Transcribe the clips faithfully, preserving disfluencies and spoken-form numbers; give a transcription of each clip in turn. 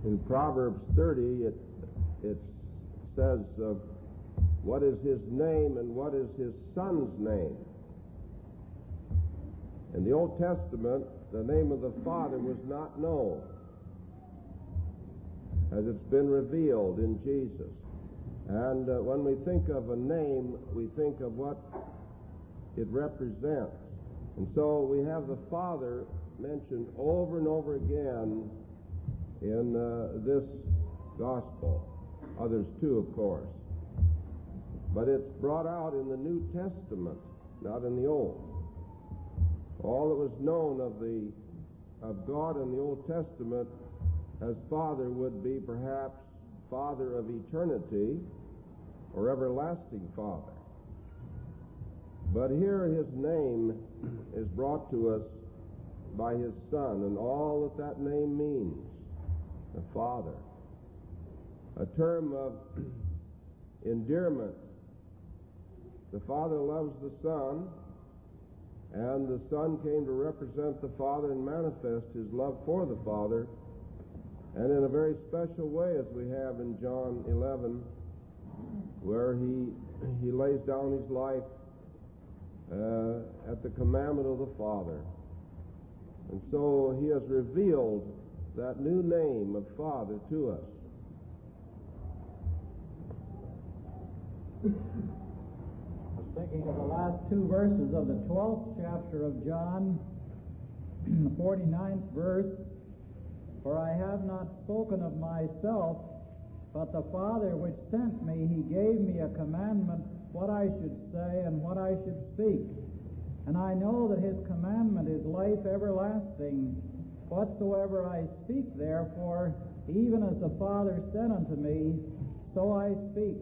In Proverbs thirty, it, it says, uh, what is his name and what is his son's name? In the Old Testament, the name of the Father was not known, as it's been revealed in Jesus. And uh, when we think of a name, we think of what it represents. And so we have the Father mentioned over and over again in uh, this gospel. Others too, of course. But it's brought out in the New Testament, not in the Old. All that was known of the of God in the Old Testament as Father would be perhaps Father of eternity or everlasting Father. But here his name is brought to us by his Son, and all that that name means, the Father. A term of endearment. The Father loves the Son, and the Son came to represent the Father and manifest his love for the Father, and in a very special way, as we have in John eleven, where he he lays down his life uh, at the commandment of the Father. And so he has revealed that new name of Father to us. I was thinking of the last two verses of the twelfth chapter of John, the forty-ninth verse. For I have not spoken of myself, but the Father which sent me, he gave me a commandment what I should say and what I should speak. And I know that his commandment is life everlasting. Whatsoever I speak, therefore, even as the Father said unto me, so I speak.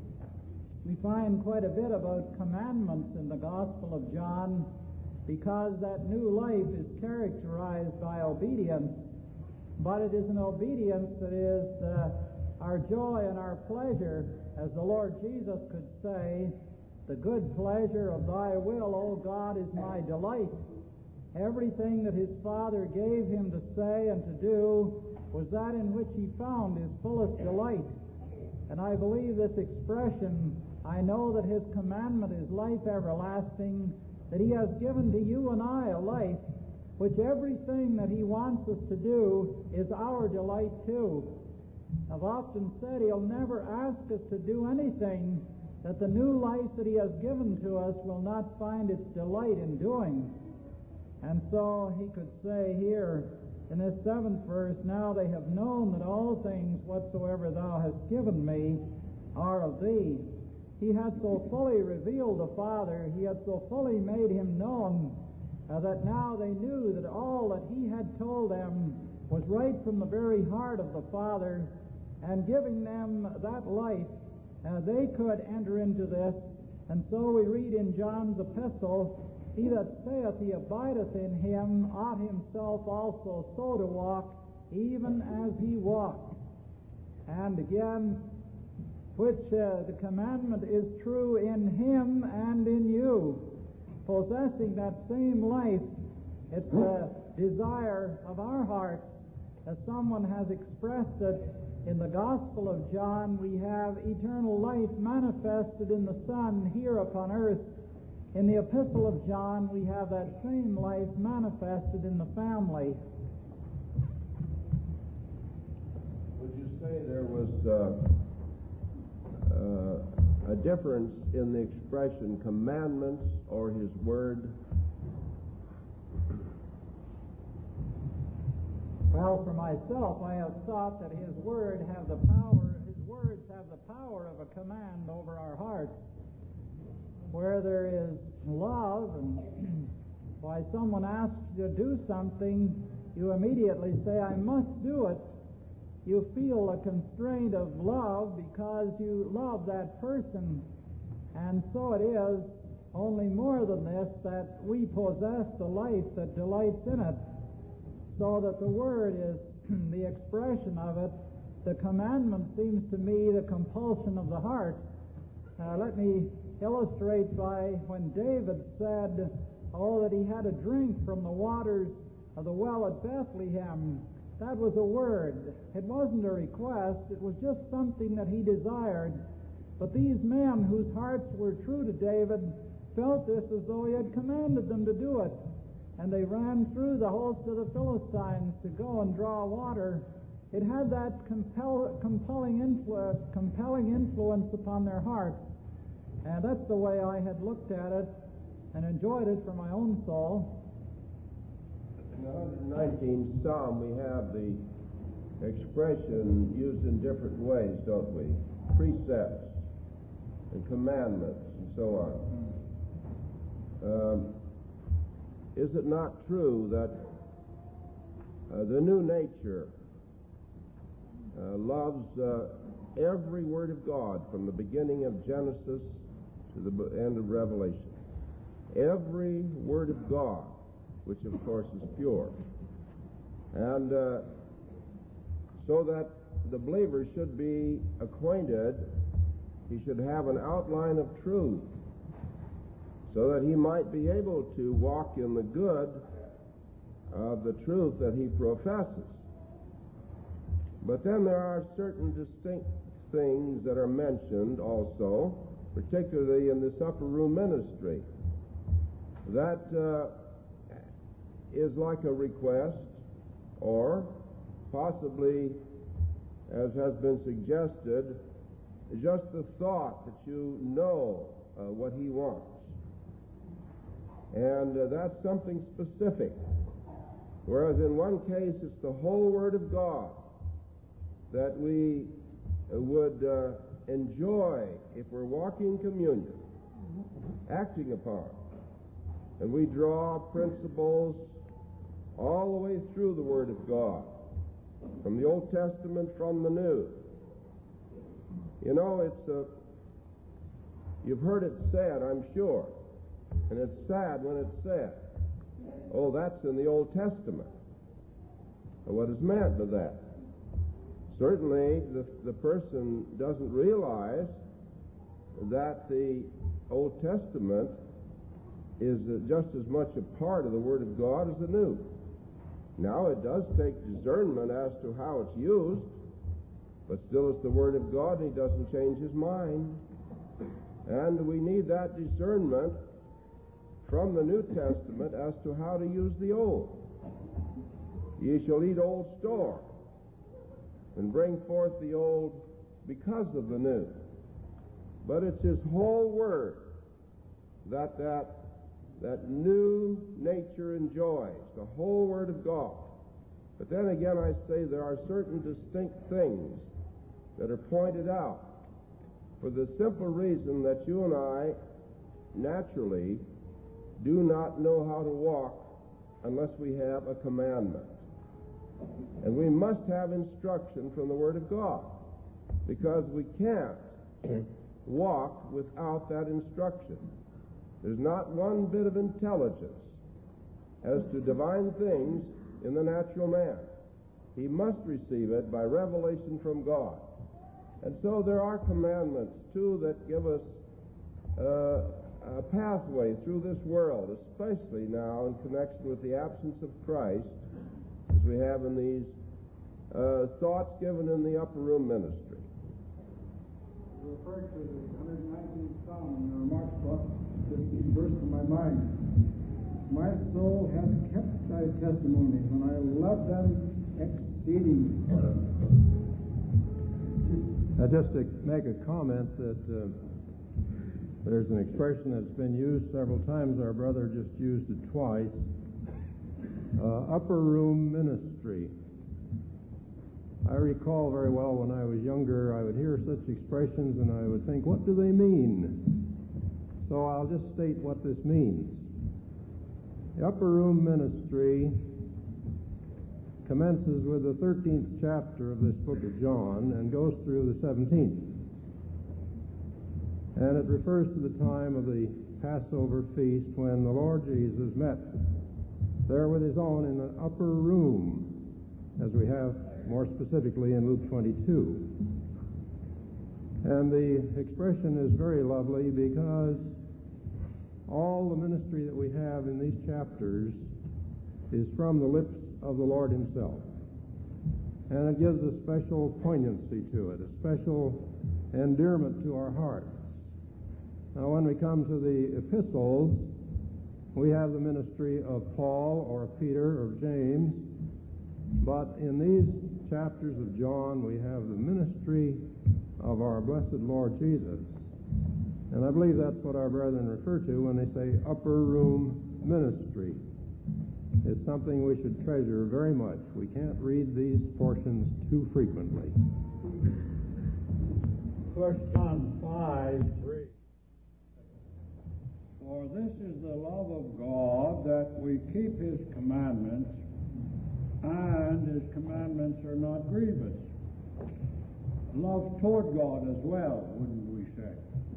We find quite a bit about commandments in the Gospel of John, because that new life is characterized by obedience. But it is an obedience that is uh, our joy and our pleasure, as the Lord Jesus could say, the good pleasure of thy will, O God, is my delight. Everything that his Father gave him to say and to do was that in which he found his fullest delight. And I believe this expression, I know that his commandment is life everlasting, that he has given to you and I a life which everything that he wants us to do is our delight too. I've often said he'll never ask us to do anything that the new life that he has given to us will not find its delight in doing. And so he could say here in this seventh verse, now they have known that all things whatsoever thou hast given me are of thee. He had so fully revealed the Father, he had so fully made him known, uh, that now they knew that all that he had told them was right from the very heart of the Father, and giving them that life, uh, they could enter into this. And so we read in John's epistle, he that saith he abideth in him ought himself also so to walk, even as he walked. And again, which uh, the commandment is true in him and in you. Possessing that same life, it's the desire of our hearts. As someone has expressed it, in the Gospel of John, we have eternal life manifested in the Son here upon earth. In the Epistle of John, we have that same life manifested in the family. Would you say there was uh, uh, a difference in the expression commandments or his word? Well, for myself, I have thought that his word have the power, his words have the power of a command over our hearts. Where there is love, and why someone asks you to do something, you immediately say, I must do it. You feel a constraint of love because you love that person. And so it is, only more than this, that we possess the life that delights in it. So that the word is the expression of it. The commandment seems to me the compulsion of the heart. Uh, let me illustrate by when David said, oh, that he had a drink from the waters of the well at Bethlehem. that was a word. It wasn't a request. It was just something that he desired. But these men whose hearts were true to David felt this as though he had commanded them to do it. And they ran through the host of the Philistines to go and draw water. It had that compel, compelling, influ- compelling influence upon their hearts. And that's the way I had looked at it and enjoyed it for my own soul. In the one hundred nineteenth Psalm, we have the expression used in different ways, don't we? Precepts and commandments and so on. Um, is it not true that uh, the new nature uh, loves uh, every word of God from the beginning of Genesis to the end of Revelation? Every word of God, which of course is pure. And uh, so that the believer should be acquainted, he should have an outline of truth, so that he might be able to walk in the good of the truth that he professes. But then there are certain distinct things that are mentioned also, particularly in this upper room ministry, that uh, is like a request, or possibly, as has been suggested, just the thought that you know uh, what he wants. And uh, that's something specific. Whereas in one case it's the whole Word of God that we uh, would uh, enjoy if we're walking communion, acting upon. And we draw principles all the way through the Word of God, from the Old Testament, from the New. You know, it's a, you've heard it said, I'm sure, and it's sad when it's said, oh, that's in the Old Testament. Well, what is meant by that? Certainly, the, the person doesn't realize that the Old Testament is uh, just as much a part of the Word of God as the New. Now, it does take discernment as to how it's used, but still it's the Word of God, and he doesn't change his mind. And we need that discernment from the New Testament as to how to use the Old. Ye shall eat old store, and bring forth the old because of the new. But it's his whole Word that that, that new nature enjoys, the whole Word of God. But then again, I say there are certain distinct things that are pointed out for the simple reason that you and I naturally do not know how to walk unless we have a commandment. And we must have instruction from the Word of God, because we can't walk without that instruction. There's not one bit of intelligence as to divine things in the natural man. He must receive it by revelation from God. And so there are commandments, too, that give us uh, a pathway through this world, especially now in connection with the absence of Christ, as we have in these uh, thoughts given in the upper room ministry. You referred to the one hundred nineteenth Psalm in your remarks, but this verse in my mind. My soul hath kept thy testimonies, and I love them exceedingly. Uh, just to make a comment that uh, there's an expression that's been used several times. Our brother just used it twice. Uh, upper room ministry. I recall very well when I was younger, I would hear such expressions and I would think, what do they mean? So I'll just state what this means. The upper room ministry commences with the thirteenth chapter of this book of John and goes through the seventeenth. And it refers to the time of the Passover feast when the Lord Jesus met there with his own in the upper room, as we have more specifically in Luke twenty-two. And the expression is very lovely because all the ministry that we have in these chapters is from the lips of the Lord himself. and it gives a special poignancy to it, a special endearment to our hearts. Now, when we come to the epistles, we have the ministry of Paul or Peter or James, but in these chapters of John, we have the ministry of our blessed Lord Jesus. And I believe that's what our brethren refer to when they say upper room ministry. It's something we should treasure very much. We can't read these portions too frequently. First John five, three. For this is the love of God, that we keep his commandments, and his commandments are not grievous. Love toward God as well, wouldn't we say?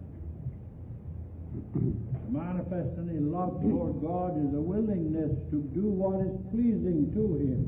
To manifest any love toward God is a willingness to do what is pleasing to him.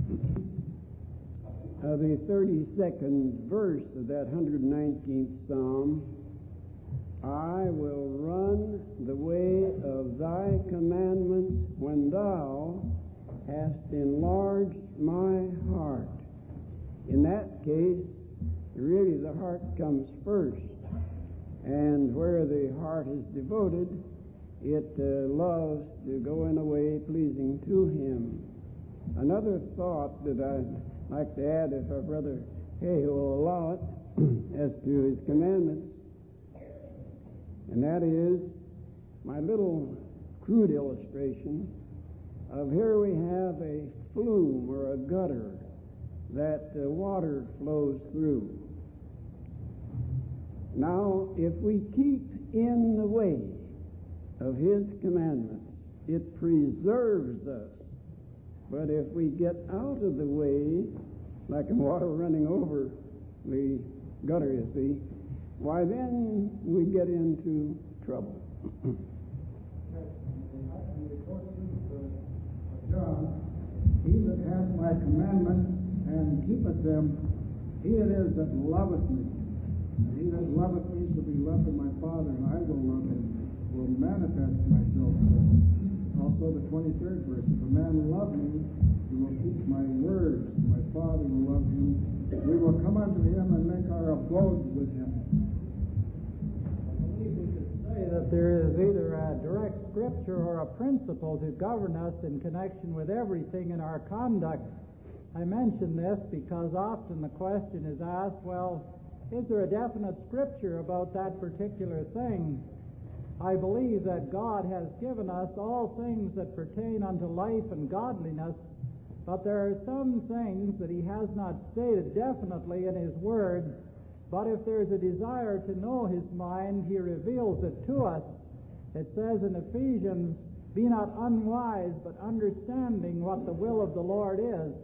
Uh, the thirty-second verse of that one hundred nineteenth Psalm, I will run the way of thy commandments when thou hast enlarged my heart. In that case, really the heart comes first. And where the heart is devoted, it uh, loves to go in a way pleasing to him. Another thought that I'd like to add, if our brother Hay will allow it, as to his commandments, and that is my little crude illustration of here we have a flume or a gutter that uh, water flows through. Now, if we keep in the way of his commandments, it preserves us. But if we get out of the way, like water running over the gutter, you see, why then we get into trouble. John, he that hath my commandments and keepeth them, he it is that loveth me. And he that loveth me shall be loved of my Father, and I will love him, will manifest myself to him. Also the twenty-third verse, if a man love me, he will keep my words. My Father will love him. We will come unto him and make our abode with him. I believe we could say that there is either a direct scripture or a principle to govern us in connection with everything in our conduct. I mention this because often the question is asked, well, is there a definite scripture about that particular thing? I believe that God has given us all things that pertain unto life and godliness, but there are some things that he has not stated definitely in his word, but if there's a desire to know his mind, he reveals it to us. It says in Ephesians, be not unwise, but understanding what the will of the Lord is.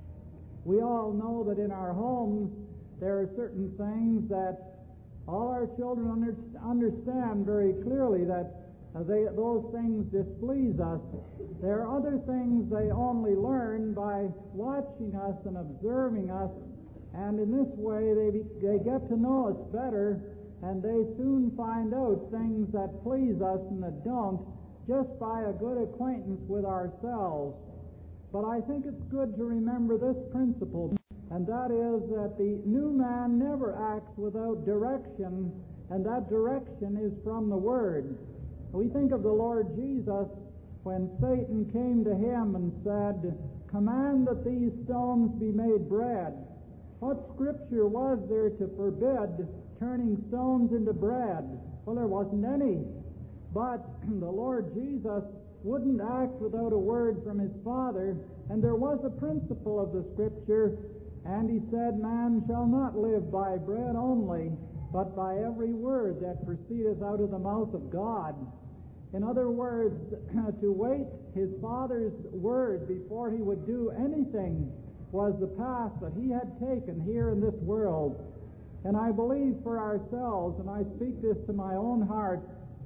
We all know that in our homes there are certain things that all our children under, understand very clearly that uh, they, those things displease us. There are other things they only learn by watching us and observing us, and in this way they, be, they get to know us better, and they soon find out things that please us and that don't, just by a good acquaintance with ourselves. But I think it's good to remember this principle, and that is that the new man never acts without direction, and that direction is from the Word. We think of the Lord Jesus when Satan came to him and said, command that these stones be made bread. What scripture was there to forbid turning stones into bread? Well, there wasn't any. But the Lord Jesus wouldn't act without a word from his Father, and there was a principle of the Scripture, and he said, man shall not live by bread only, but by every word that proceedeth out of the mouth of God. In other words, to wait his Father's word before he would do anything was the path that he had taken here in this world. And I believe for ourselves, and I speak this to my own heart,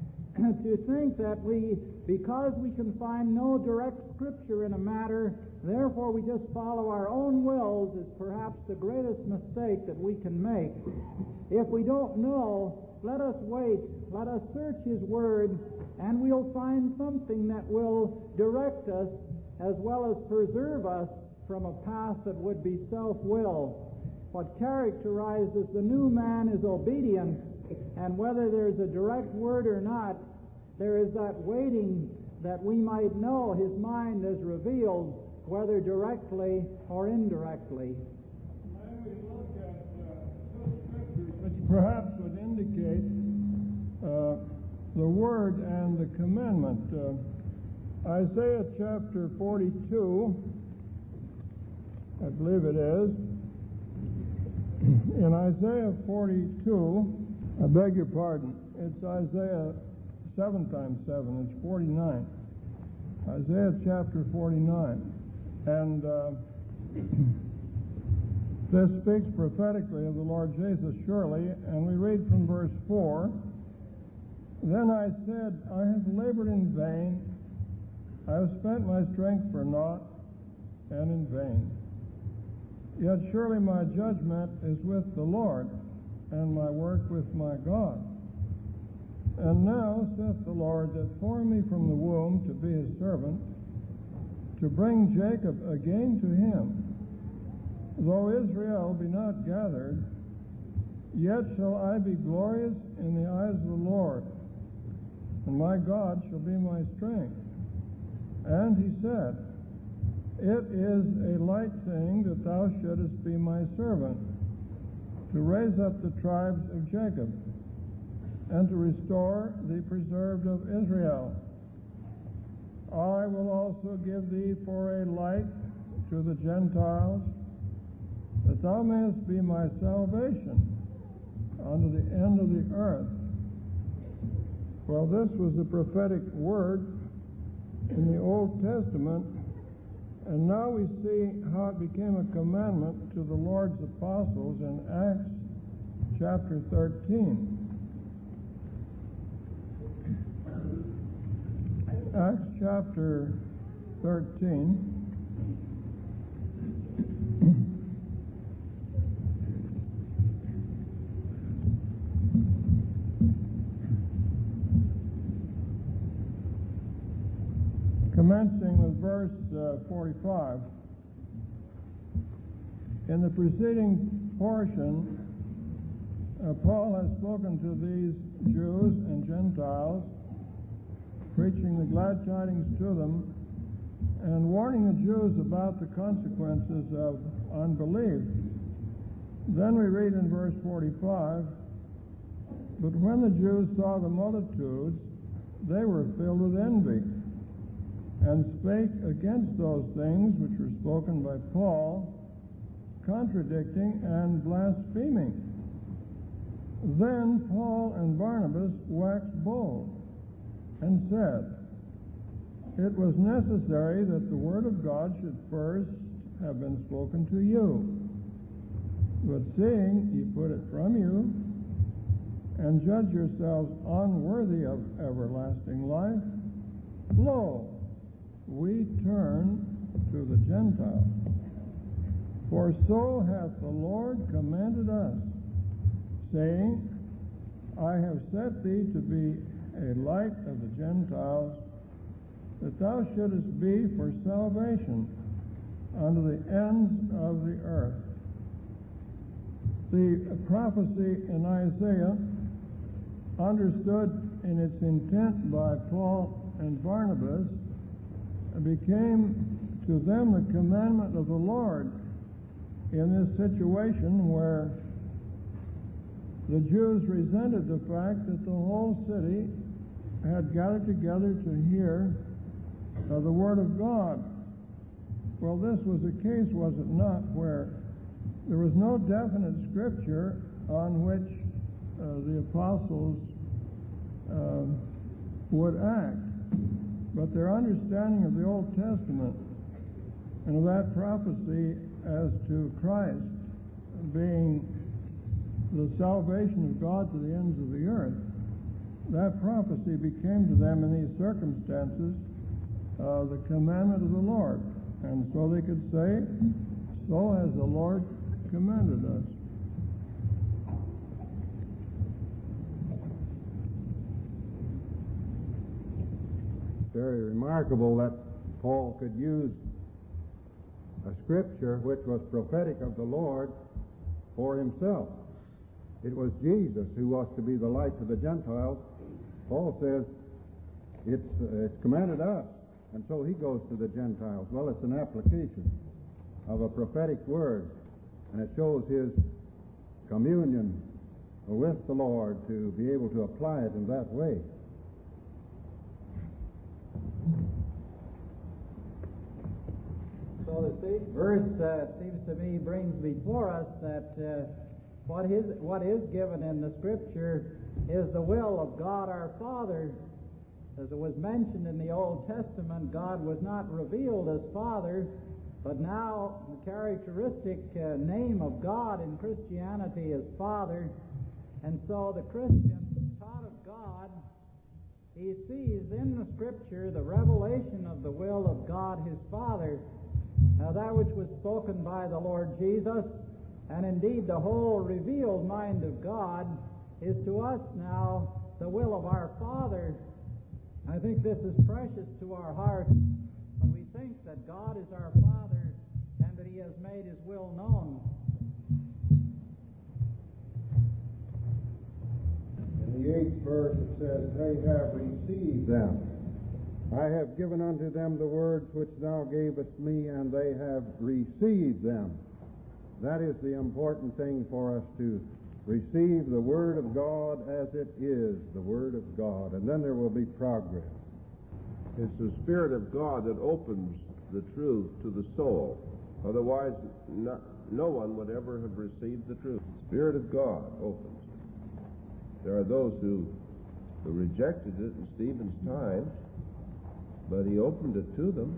to think that we, because we can find no direct scripture in a matter, therefore we just follow our own wills, is perhaps the greatest mistake that we can make. If we don't know, let us wait, let us search his word, and we'll find something that will direct us as well as preserve us from a past that would be self-will. What characterizes the new man is obedience, and whether there's a direct word or not, there is that waiting that we might know his mind is revealed, whether directly or indirectly. And we look at uh, two scriptures which perhaps would indicate uh, the word and the commandment. Uh, Isaiah chapter forty-two, I believe it is. In Isaiah forty-two, I beg your pardon, it's Isaiah seven times seven, it's forty-nine. Isaiah chapter forty-nine. And uh, this speaks prophetically of the Lord Jesus, surely, and we read from verse four, "Then I said, I have labored in vain, I have spent my strength for naught, and in vain. Yet surely my judgment is with the Lord, and my work with my God. And now, saith the Lord, that formed me from the womb to be his servant, to bring Jacob again to him. Though Israel be not gathered, yet shall I be glorious in the eyes of the Lord, and my God shall be my strength. And he said, It is a light thing that thou shouldest be my servant, to raise up the tribes of Jacob, and to restore the preserved of Israel. I will also give thee for a light to the Gentiles, that thou mayest be my salvation unto the end of the earth." Well, this was a prophetic word in the Old Testament, and now we see how it became a commandment to the Lord's apostles in Acts chapter thirteen. Acts chapter thirteen. Commencing with verse uh, forty-five. In the preceding portion, uh, Paul has spoken to these Jews and Gentiles, preaching the glad tidings to them, and warning the Jews about the consequences of unbelief. Then we read in verse forty-five, "But when the Jews saw the multitudes, they were filled with envy, and spake against those things which were spoken by Paul, contradicting and blaspheming. Then Paul and Barnabas waxed bold, and said, It was necessary that the word of God should first have been spoken to you. But seeing ye put it from you, and judge yourselves unworthy of everlasting life, lo, we turn to the Gentiles. For so hath the Lord commanded us, saying, I have set thee to be a light of the Gentiles, that thou shouldest be for salvation unto the ends of the earth." The prophecy in Isaiah, understood in its intent by Paul and Barnabas, became to them the commandment of the Lord in this situation where the Jews resented the fact that the whole city had gathered together to hear uh, the Word of God. Well, this was a case, was it not, where there was no definite scripture on which uh, the apostles uh, would act. But their understanding of the Old Testament and of that prophecy as to Christ being the salvation of God to the ends of the earth, that prophecy became to them in these circumstances uh, the commandment of the Lord. And so they could say, so has the Lord commanded us. Very remarkable that Paul could use a scripture which was prophetic of the Lord for himself. It was Jesus who was to be the light to the Gentiles. Paul says it's, uh, it's commanded us, and so he goes to the Gentiles. Well, it's an application of a prophetic word, and it shows his communion with the Lord to be able to apply it in that way. So the verse, uh, it seems to me, brings before us that uh, what is what is given in the Scripture is the will of God our Father. As it was mentioned in the Old Testament, God was not revealed as Father, but now the characteristic uh, name of God in Christianity is Father. And so the Christian, taught of God, he sees in the Scripture the revelation of the will of God his Father. Now that which was spoken by the Lord Jesus, and indeed the whole revealed mind of God, is to us now the will of our Father. I think this is precious to our hearts when we think that God is our Father and that he has made his will known. In the eighth verse it says, they have received them. I have given unto them the words which thou gavest me, and they have received them. That is the important thing for us, to receive the Word of God as it is, the Word of God, and then there will be progress. It's the Spirit of God that opens the truth to the soul. Otherwise, no, no one would ever have received the truth. The Spirit of God opens it. There are those who, who rejected it in Stephen's time, but he opened it to them.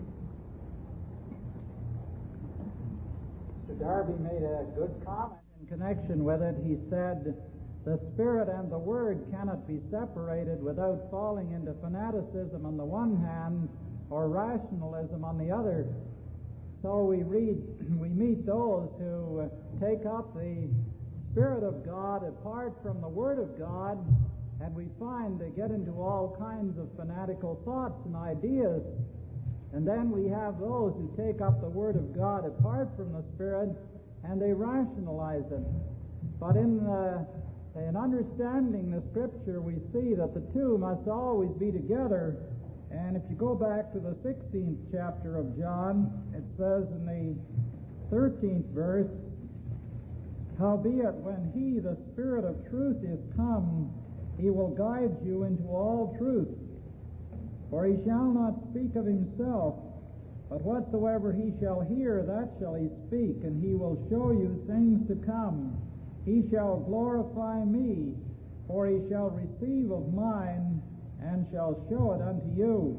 Mister Darby made a good comment in connection with it. He said, the Spirit and the Word cannot be separated without falling into fanaticism on the one hand or rationalism on the other. So we read, we meet those who take up the Spirit of God apart from the Word of God, and we find they get into all kinds of fanatical thoughts and ideas. And then we have those who take up the Word of God apart from the Spirit, and they rationalize it. But in, the, in understanding the Scripture, we see that the two must always be together. And if you go back to the sixteenth chapter of John, it says in the thirteenth verse, howbeit when he, the Spirit of truth, is come, he will guide you into all truth. For he shall not speak of himself, but whatsoever he shall hear, that shall he speak, and he will show you things to come. He shall glorify me, for he shall receive of mine, and shall show it unto you.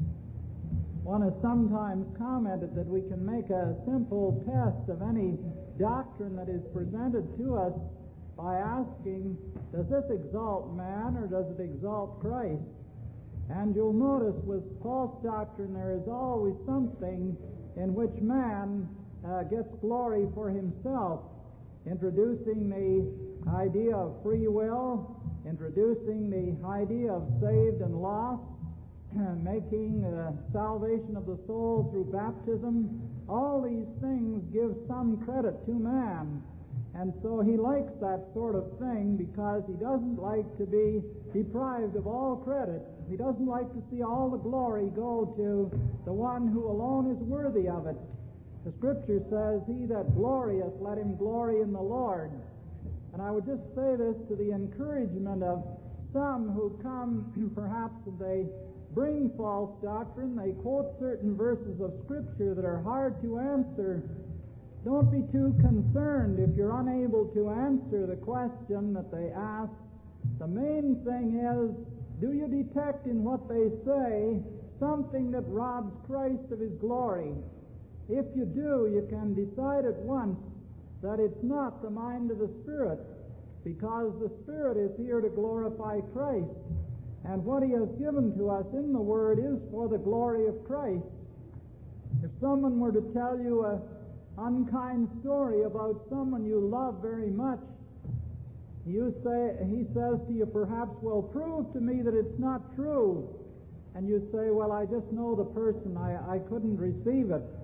One has sometimes commented that we can make a simple test of any doctrine that is presented to us by asking, does this exalt man or does it exalt Christ? And you'll notice with false doctrine there is always something in which man uh, gets glory for himself, introducing the idea of free will, introducing the idea of saved and lost, making uh, salvation of the soul through baptism. All these things give some credit to man. And so he likes that sort of thing because he doesn't like to be deprived of all credit. He doesn't like to see all the glory go to the one who alone is worthy of it. The Scripture says, he that glorieth, let him glory in the Lord. And I would just say this to the encouragement of some who come, perhaps they bring false doctrine, they quote certain verses of Scripture that are hard to answer. Don't be too concerned if you're unable to answer the question that they ask. The main thing is, do you detect in what they say something that robs Christ of his glory? If you do, you can decide at once that it's not the mind of the Spirit, because the Spirit is here to glorify Christ. And what he has given to us in the Word is for the glory of Christ. If someone were to tell you a unkind story about someone you love very much, you say, he says to you, perhaps, well, prove to me that it's not true. And you say, well, I just know the person, I, I couldn't receive it.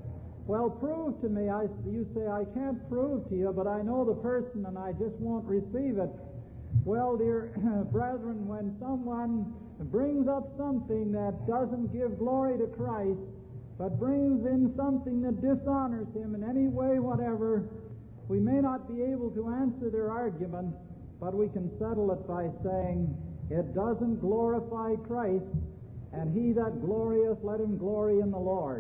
Well, prove to me. I, you say, I can't prove to you, but I know the person and I just won't receive it. Well, dear brethren, when someone brings up something that doesn't give glory to Christ, but brings in something that dishonors Him in any way whatever, we may not be able to answer their argument, but we can settle it by saying, it doesn't glorify Christ, and he that glorieth, let him glory in the Lord.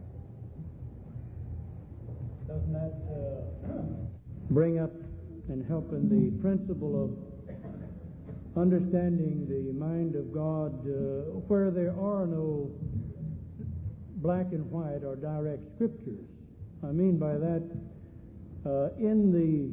Doesn't that uh, bring up and help in the principle of understanding the mind of God uh, where there are no black and white or direct scriptures? I mean by that, uh, in the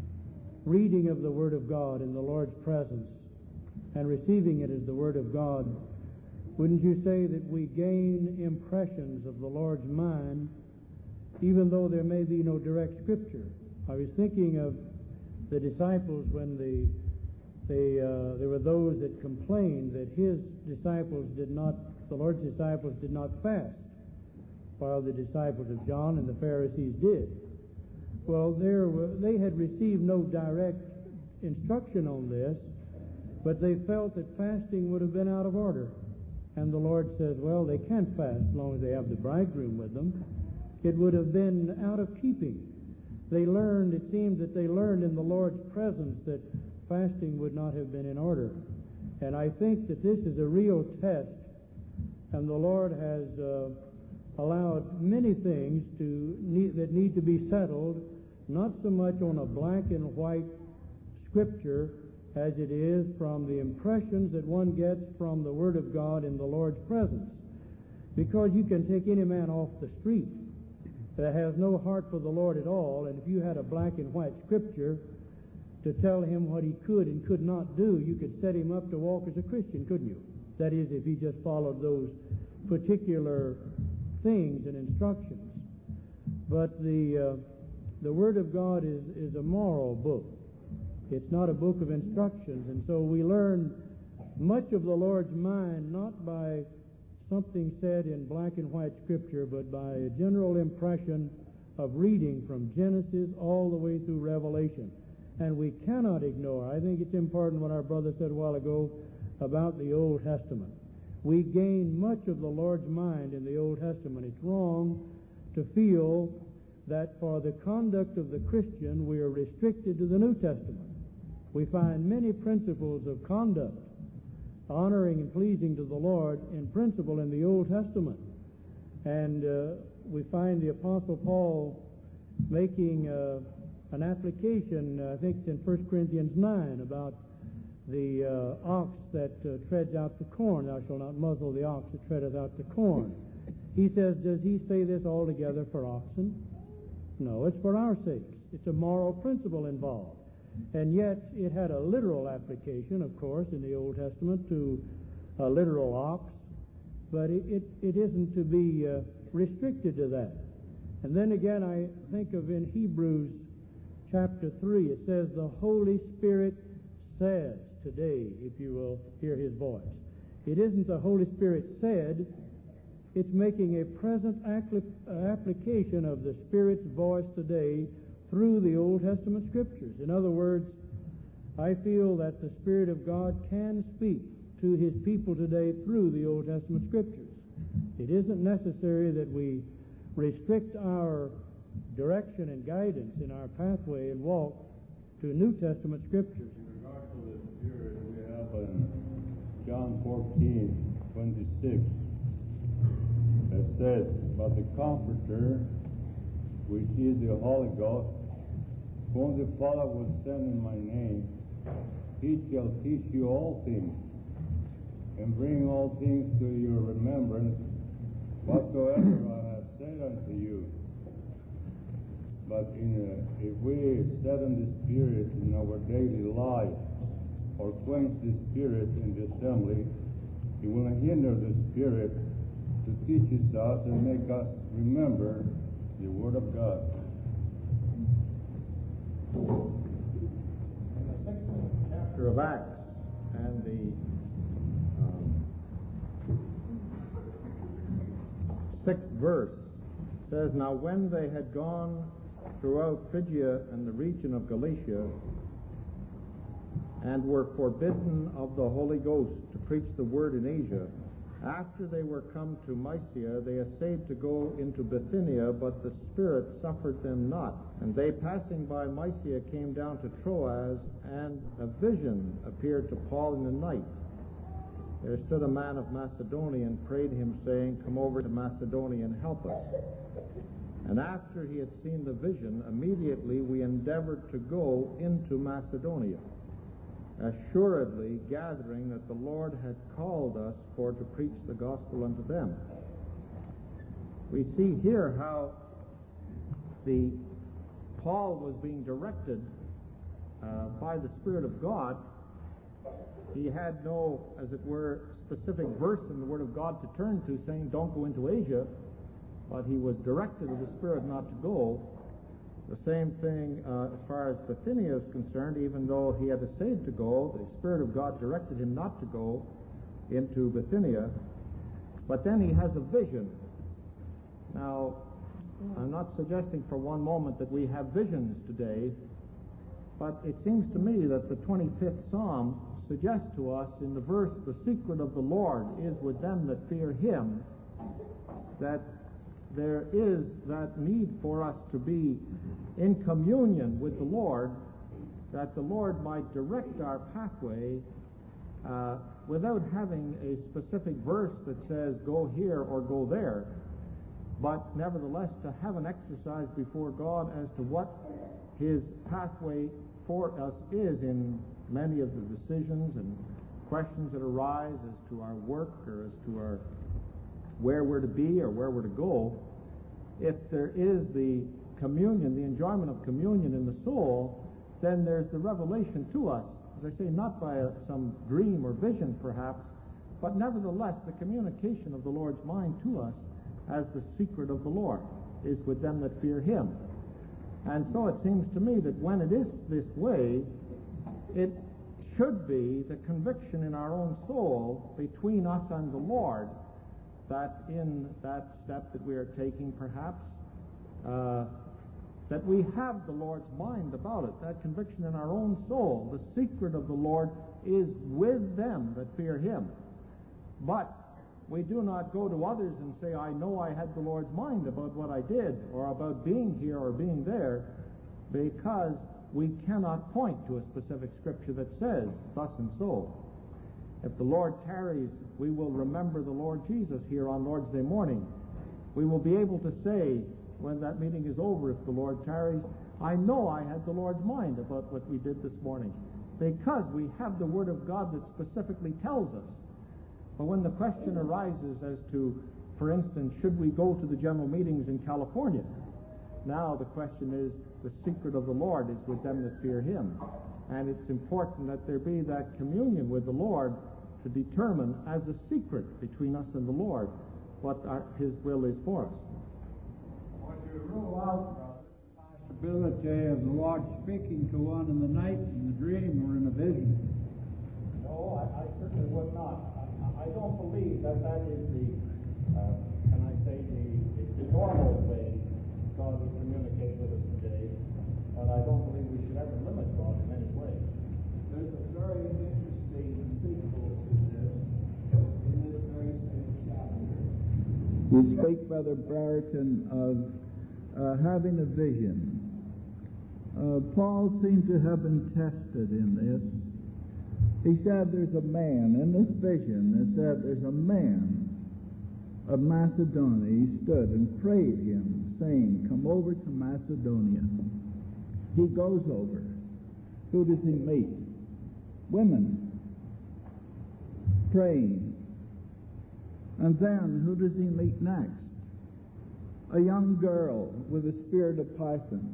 reading of the Word of God in the Lord's presence and receiving it as the Word of God, wouldn't you say that we gain impressions of the Lord's mind even though there may be no direct scripture? I was thinking of the disciples when the, they, uh, there were those that complained that his disciples did not, the Lord's disciples did not fast, while the disciples of John and the Pharisees did. Well, there were, they had received no direct instruction on this, but they felt that fasting would have been out of order. And the Lord says, well, they can't fast as long as they have the bridegroom with them. It would have been out of keeping. They learned, it seemed that they learned in the Lord's presence that fasting would not have been in order. And I think that this is a real test, and the Lord has uh, allowed many things to need, that need to be settled, not so much on a black and white scripture as it is from the impressions that one gets from the Word of God in the Lord's presence. Because you can take any man off the street that has no heart for the Lord at all, and if you had a black and white scripture to tell him what he could and could not do, you could set him up to walk as a Christian, couldn't you? That is, if he just followed those particular things and instructions. But the uh, the Word of God is, is a moral book. It's not a book of instructions, and so we learn much of the Lord's mind not by something said in black and white scripture, but by a general impression of reading from Genesis all the way through Revelation. And we cannot ignore, I think it's important what our brother said a while ago about the Old Testament. We gain much of the Lord's mind in the Old Testament. It's wrong to feel that for the conduct of the Christian we are restricted to the New Testament. We find many principles of conduct honoring and pleasing to the Lord in principle in the Old Testament. And uh, we find the Apostle Paul making uh, an application, uh, I think it's in First Corinthians nine, about the uh, ox that uh, treads out the corn. Thou shalt not muzzle the ox that treadeth out the corn. He says, does he say this altogether for oxen? No, it's for our sakes. It's a moral principle involved. And yet it had a literal application, of course, in the Old Testament to a literal ox, but it, it, it isn't to be uh, restricted to that. And then again, I think of in Hebrews chapter three, it says, the Holy Spirit says today, if you will hear His voice. It isn't the Holy Spirit said, it's making a present application of the Spirit's voice today through the Old Testament Scriptures. In other words, I feel that the Spirit of God can speak to His people today through the Old Testament Scriptures. It isn't necessary that we restrict our direction and guidance in our pathway and walk to New Testament Scriptures. In regard to the Spirit, we have in John fourteen twenty-six that says, but the Comforter, which is the Holy Ghost, whom the Father will send in my name, He shall teach you all things, and bring all things to your remembrance, whatsoever I have said unto you. But in a, if we set in the Spirit in our daily life, or quench the Spirit in the assembly, it will hinder the Spirit to teach us and make us remember the Word of God. In the sixteenth chapter of Acts and the um, sixth verse says, "Now when they had gone throughout Phrygia and the region of Galatia, and were forbidden of the Holy Ghost to preach the word in Asia, after they were come to Mysia, they essayed to go into Bithynia, but the Spirit suffered them not. And they, passing by Mysia, came down to Troas, and a vision appeared to Paul in the night. There stood a man of Macedonia and prayed him, saying, Come over to Macedonia and help us. And after he had seen the vision, immediately we endeavored to go into Macedonia, assuredly gathering that the Lord had called us for to preach the gospel unto them." We see here how the Paul was being directed uh, by the Spirit of God. He had no, as it were, specific verse in the Word of God to turn to saying, don't go into Asia, but he was directed of the Spirit not to go. The same thing uh, as far as Bithynia is concerned. Even though he had essayed to go, the Spirit of God directed him not to go into Bithynia. But then he has a vision. Now, I'm not suggesting for one moment that we have visions today, but it seems to me that the twenty-fifth Psalm suggests to us in the verse, "The secret of the Lord is with them that fear him," that there is that need for us to be in communion with the Lord, that the Lord might direct our pathway uh, without having a specific verse that says go here or go there, but nevertheless to have an exercise before God as to what his pathway for us is in many of the decisions and questions that arise as to our work or as to our where we're to be or where we're to go. If there is the communion, the enjoyment of communion in the soul, then there's the revelation to us, as I say, not by a, some dream or vision perhaps, but nevertheless the communication of the Lord's mind to us as the secret of the Lord is with them that fear him. And so it seems to me that when it is this way, it should be the conviction in our own soul between us and the Lord that in that step that we are taking perhaps, uh, that we have the Lord's mind about it, that conviction in our own soul. The secret of the Lord is with them that fear him. But we do not go to others and say, I know I had the Lord's mind about what I did, or about being here or being there, because we cannot point to a specific scripture that says thus and so. If the Lord tarries, we will remember the Lord Jesus here on Lord's Day morning. We will be able to say, when that meeting is over, if the Lord tarries, I know I had the Lord's mind about what we did this morning, because we have the Word of God that specifically tells us. But when the question arises as to, for instance, should we go to the general meetings in California? Now the question is, the secret of the Lord is with them that fear him. And it's important that there be that communion with the Lord to determine as a secret between us and the Lord what our, his will is for us. Would you rule out, brother, the possibility of the Lord speaking to one in the night, in a dream, or in a vision? No, I, I certainly would not. I, I don't believe that that is the, uh, can I say, the, the normal way God will communicate with us today, but I don't believe we should ever limit God in any way. There's a very interesting sequel to this in this very same chapter. You speak, Brother Brereton, of uh, having a vision. Uh, Paul seemed to have been tested in this. He said there's a man, in this vision, it said there's a man of Macedonia. He stood and prayed him, saying, come over to Macedonia. He goes over. Who does he meet? Women praying. And then who does he meet next? A young girl with a spirit of python.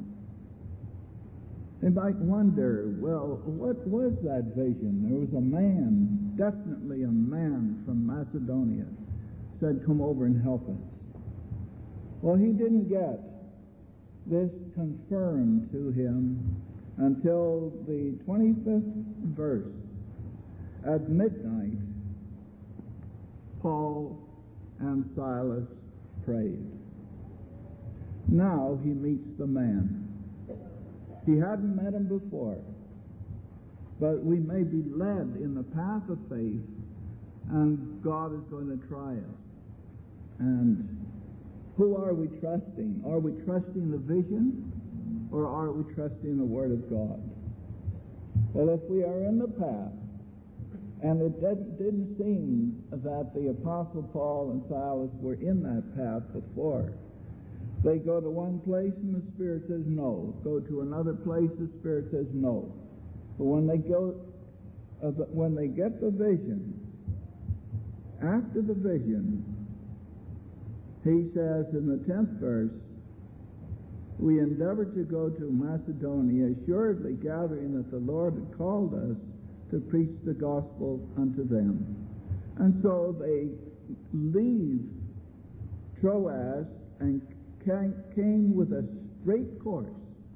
You might wonder, well, what was that vision? There was a man, definitely a man from Macedonia, said, come over and help us. Well, he didn't get this confirmed to him until the twenty-fifth verse. At midnight, Paul and Silas prayed. Now he meets the man. He hadn't met him before. But we may be led in the path of faith, and God is going to try us. And who are we trusting? Are we trusting the vision, or are we trusting the Word of God? Well, if we are in the path, and it didn't, didn't seem that the Apostle Paul and Silas were in that path before. They go to one place and the Spirit says no. Go to another place, the Spirit says no. But when they go, uh, when they get the vision, after the vision, he says in the tenth verse, we endeavored to go to Macedonia, assuredly gathering that the Lord had called us to preach the gospel unto them. And so they leave Troas and came with a straight course,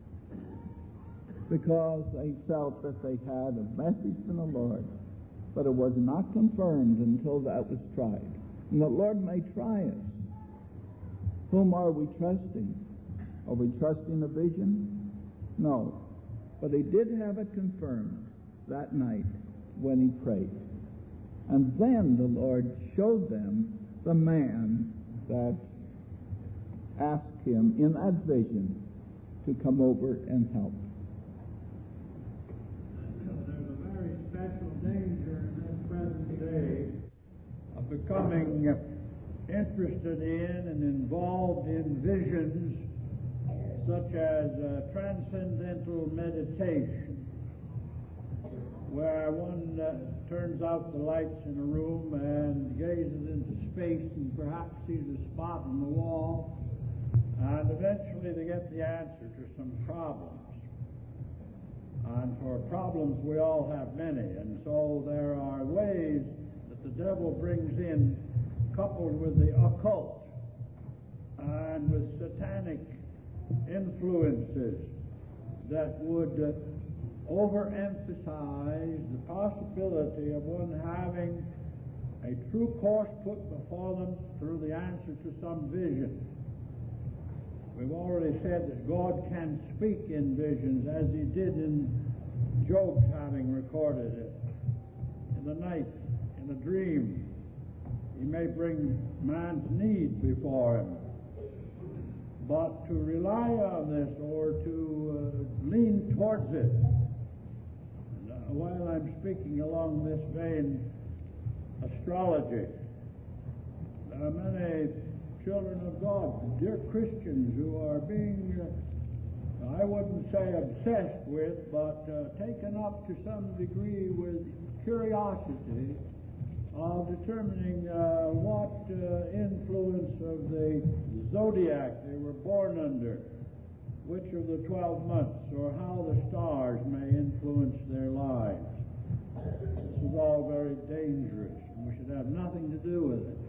because they felt that they had a message from the Lord, but it was not confirmed until that was tried. And the Lord may try us. Whom are we trusting? Are we trusting the vision? No. But he did have it confirmed that night when he prayed. And then the Lord showed them the man that asked him in that vision to come over and help. There's a very special danger in this present day of becoming interested in and involved in visions such as uh, transcendental meditation, where one uh, turns out the lights in a room and gazes into space and perhaps sees a spot on the wall, and eventually they get the answer to some problems. And for problems we all have many, and so there are ways that the devil brings in, coupled with the occult and with satanic influences, that would uh, overemphasize the possibility of one having a true course put before them through the answer to some vision. We've already said that God can speak in visions, as he did in Job's having recorded it. In the night, in a dream, he may bring man's need before him. But to rely on this or to uh, lean towards it, and, uh, while I'm speaking along this vein, astrology, there are many children of God, dear Christians, who are being, uh, I wouldn't say obsessed with, but uh, taken up to some degree with curiosity of determining uh, what uh, influence of the zodiac they were born under, which of the twelve months, or how the stars may influence their lives. This is all very dangerous, and we should have nothing to do with it.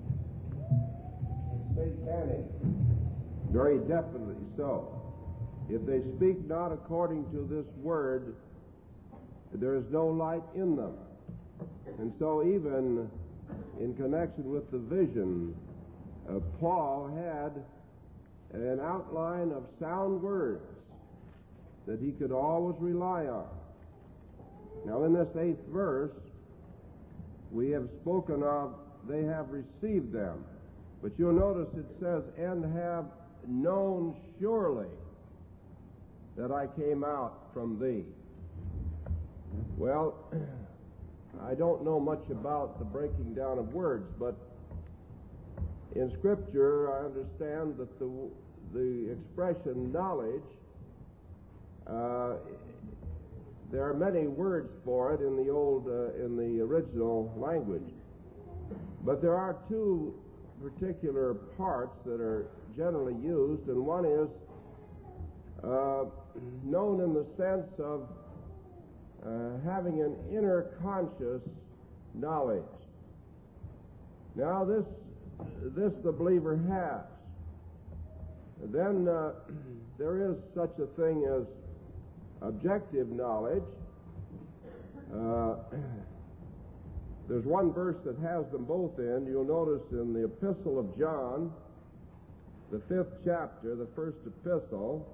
Satanic, very definitely so. If they speak not according to this word, there is no light in them. And so even in connection with the vision, uh, Paul had an outline of sound words that he could always rely on. Now in this eighth verse, we have spoken of they have received them. But you'll notice it says, and have known surely that I came out from thee. Well, I don't know much about the breaking down of words, but in Scripture I understand that the the expression knowledge, uh, there are many words for it in the old, uh, in the original language. But there are two particular parts that are generally used, and one is uh, known in the sense of uh, having an inner conscious knowledge. Now this this the believer has. Then uh, there is such a thing as objective knowledge. Uh, There's one verse that has them both in. You'll notice in the Epistle of John, the fifth chapter, the first epistle,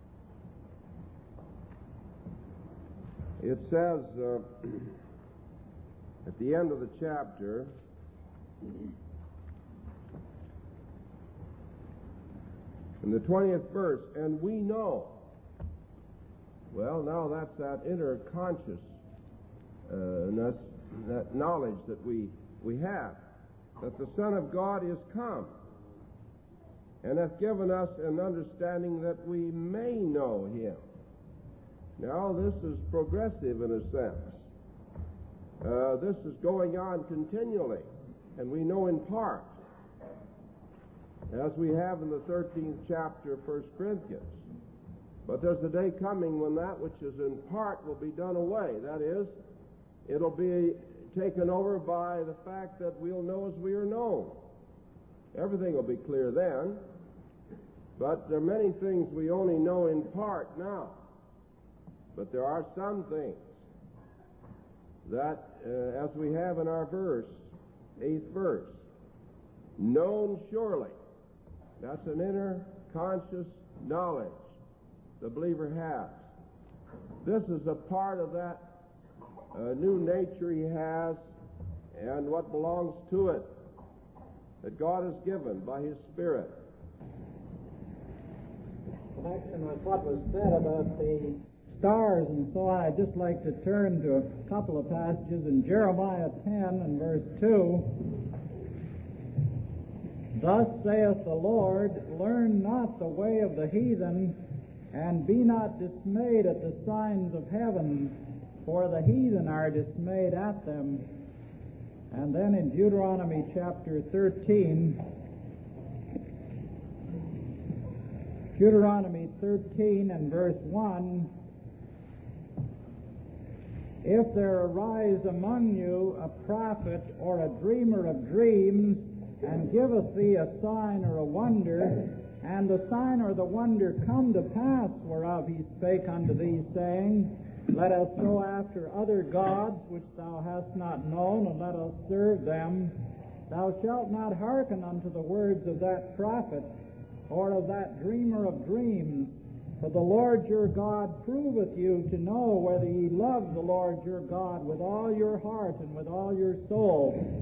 it says uh, at the end of the chapter, in the twentieth verse, and we know. Well, now that's that inner consciousness, that knowledge that we, we have, that the Son of God is come, and hath given us an understanding that we may know him. Now, this is progressive in a sense. Uh, this is going on continually, and we know in part, as we have in the thirteenth chapter of First Corinthians. But there's a day coming when that which is in part will be done away. That is, it'll be taken over by the fact that we'll know as we are known. Everything will be clear then, but there are many things we only know in part now. But there are some things that, uh, as we have in our verse, eighth verse, known surely. That's an inner conscious knowledge the believer has. This is a part of that uh, new nature he has and what belongs to it that God has given by his Spirit. In connection with what was said about the stars and so on, I'd just like to turn to a couple of passages in Jeremiah ten and verse two. Thus saith the Lord, learn not the way of the heathen, and be not dismayed at the signs of heaven, for the heathen are dismayed at them. And then in Deuteronomy chapter thirteen, Deuteronomy thirteen and verse one, if there arise among you a prophet or a dreamer of dreams, and giveth thee a sign or a wonder, and the sign or the wonder come to pass whereof he spake unto thee, saying, let us go after other gods which thou hast not known, and let us serve them, thou shalt not hearken unto the words of that prophet or of that dreamer of dreams. For the Lord your God proveth you to know whether ye love the Lord your God with all your heart and with all your soul.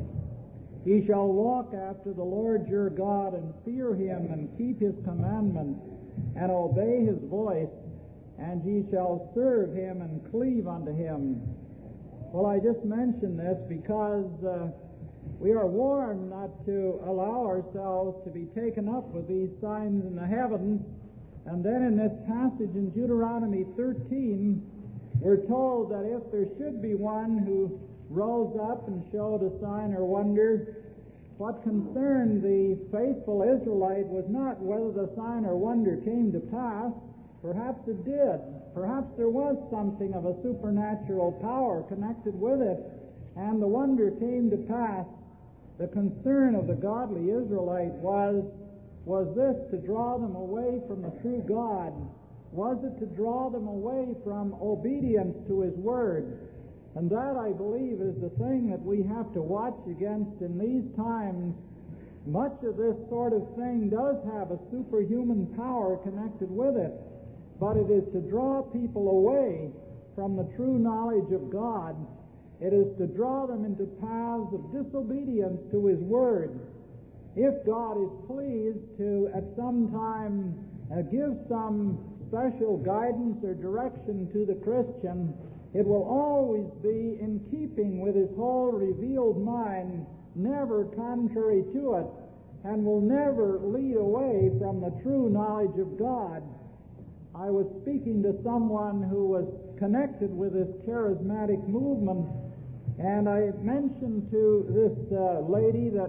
Ye shall walk after the Lord your God, and fear him, and keep his commandments, and obey his voice, and ye shall serve him and cleave unto him. Well, I just mention this because uh, we are warned not to allow ourselves to be taken up with these signs in the heavens. And then in this passage in Deuteronomy thirteen, we're told that if there should be one who rose up and showed a sign or wonder, what concerned the faithful Israelite was not whether the sign or wonder came to pass. Perhaps it did. Perhaps there was something of a supernatural power connected with it, and the wonder came to pass. The concern of the godly Israelite was, was this to draw them away from the true God? Was it to draw them away from obedience to his word? And that, I believe, is the thing that we have to watch against in these times. Much of this sort of thing does have a superhuman power connected with it, but it is to draw people away from the true knowledge of God. It is to draw them into paths of disobedience to his word. If God is pleased to, at some time, uh, give some special guidance or direction to the Christian, it will always be in keeping with his whole revealed mind, never contrary to it, and will never lead away from the true knowledge of God. I was speaking to someone who was connected with this charismatic movement, and I mentioned to this uh, lady that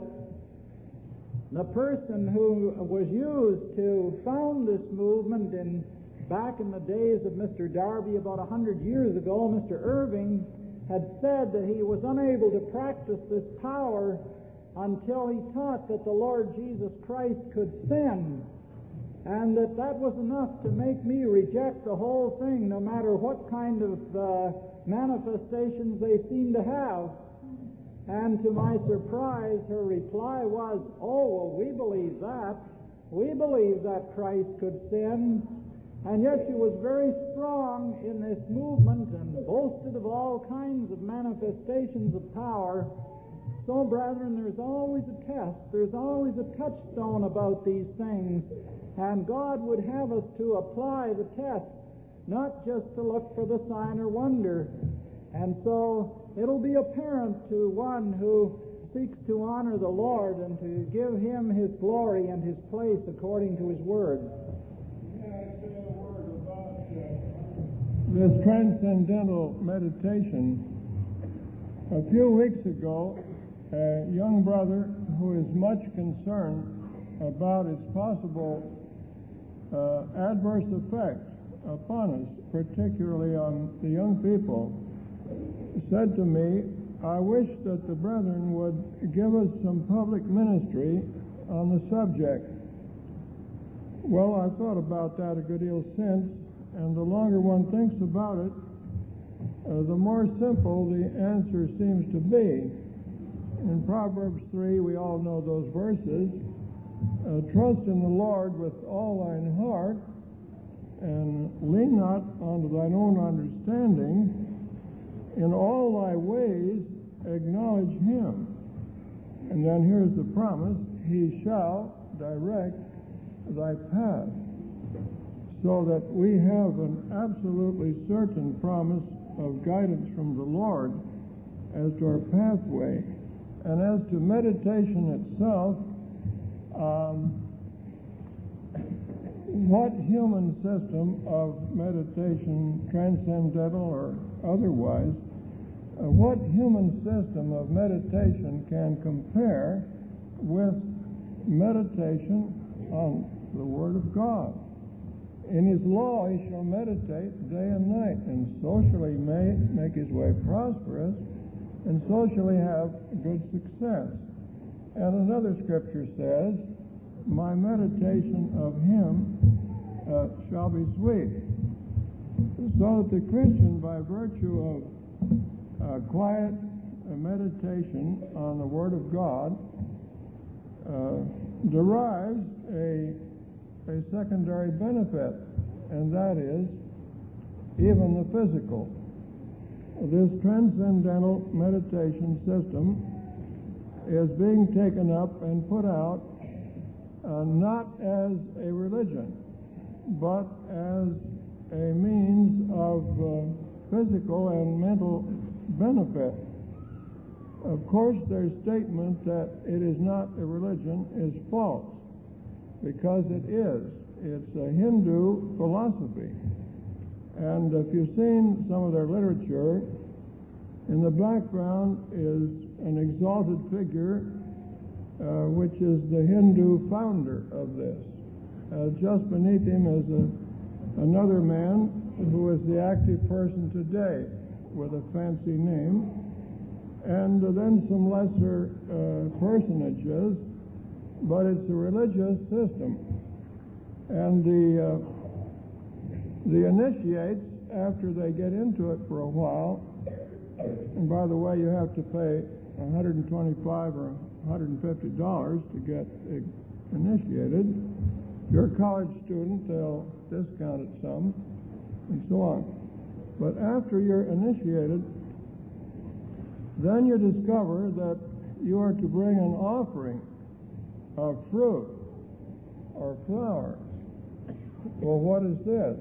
the person who was used to found this movement in back in the days of Mister Darby about a hundred years ago, Mister Irving, had said that he was unable to practice this power until he taught that the Lord Jesus Christ could sin, and that that was enough to make me reject the whole thing, no matter what kind of uh, manifestations they seemed to have. And to my surprise, her reply was, oh, well, we believe that. We believe that Christ could sin, and yet she was very strong in this movement and boasted of all kinds of manifestations of power. So, brethren, there's always a test. There's always a touchstone about these things. And God would have us to apply the test, not just to look for the sign or wonder. And so it'll be apparent to one who seeks to honor the Lord and to give Him His glory and His place according to His Word. This transcendental meditation. A few weeks ago, a young brother who is much concerned about its possible uh, adverse effect upon us, particularly on the young people, said to me, I wish that the brethren would give us some public ministry on the subject. Well, I've thought about that a good deal since, and the longer one thinks about it, uh, the more simple the answer seems to be. In Proverbs three, we all know those verses. Uh, Trust in the Lord with all thine heart, and lean not unto thine own understanding. In all thy ways acknowledge Him. And then here's the promise, He shall direct thy path. So that we have an absolutely certain promise of guidance from the Lord as to our pathway. And as to meditation itself, um, what human system of meditation, transcendental or otherwise, uh, what human system of meditation can compare with meditation on the Word of God? In His law he shall meditate day and night, and socially may make his way prosperous, and socially have good success. And another scripture says, my meditation of Him uh, shall be sweet. So that the Christian, by virtue of uh, quiet uh, meditation on the Word of God, uh, derives a, a secondary benefit, and that is even the physical. This transcendental meditation system is being taken up and put out uh, not as a religion, but as a means of uh, physical and mental benefit. Of course, their statement that it is not a religion is false, because it is. It's a Hindu philosophy. And if you've seen some of their literature, in the background is an exalted figure, uh, which is the Hindu founder of this. Uh, just beneath him is a, another man who is the active person today with a fancy name, and uh, then some lesser uh, personages, but it's a religious system. And the uh, The initiates, after they get into it for a while, and by the way, you have to pay one hundred twenty-five dollars or one hundred fifty dollars to get initiated. If you're a college student, they'll discount it some, and so on. But after you're initiated, then you discover that you are to bring an offering of fruit or flowers. Well, what is this?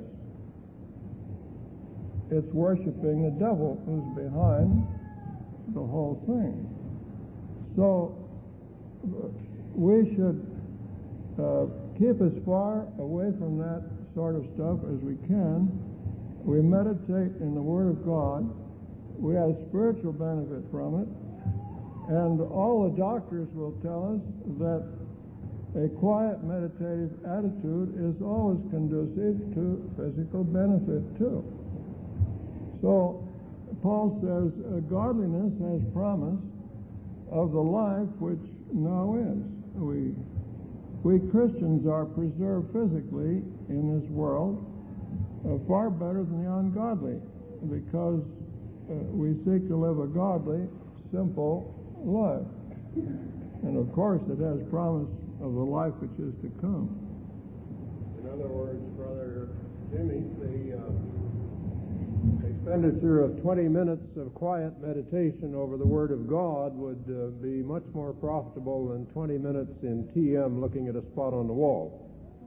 It's worshiping the devil who's behind the whole thing. So we should uh, keep as far away from that sort of stuff as we can. We meditate in the Word of God. We have spiritual benefit from it. And all the doctors will tell us that a quiet meditative attitude is always conducive to physical benefit too. So Paul says, uh, godliness has promise of the life which now is. We, we Christians are preserved physically in this world uh, far better than the ungodly, because uh, we seek to live a godly, simple life. And of course it has promise of the life which is to come. In other words, Brother Jimmy, the uh, expenditure of twenty minutes of quiet meditation over the Word of God would uh, be much more profitable than twenty minutes in T M looking at a spot on the wall.